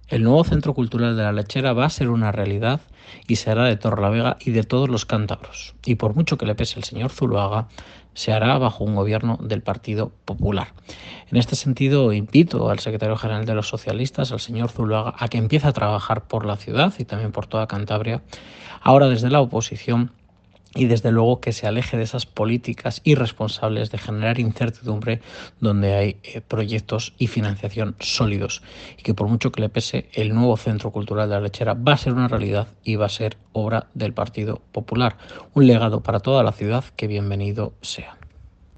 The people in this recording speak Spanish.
El nuevo Centro Cultural de la Lechera va a ser una realidad y será de Torrelavega y de todos los cántabros. Y por mucho que le pese el señor Zuluaga, se hará bajo un gobierno del Partido Popular. En este sentido, invito al secretario general de los socialistas, al señor Zuluaga, a que empiece a trabajar por la ciudad y también por toda Cantabria, ahora desde la oposición, y desde luego que se aleje de esas políticas irresponsables de generar incertidumbre donde hay proyectos y financiación sólidos, y que por mucho que le pese, el nuevo Centro Cultural de la Lechera va a ser una realidad y va a ser obra del Partido Popular, un legado para toda la ciudad que bienvenido sea.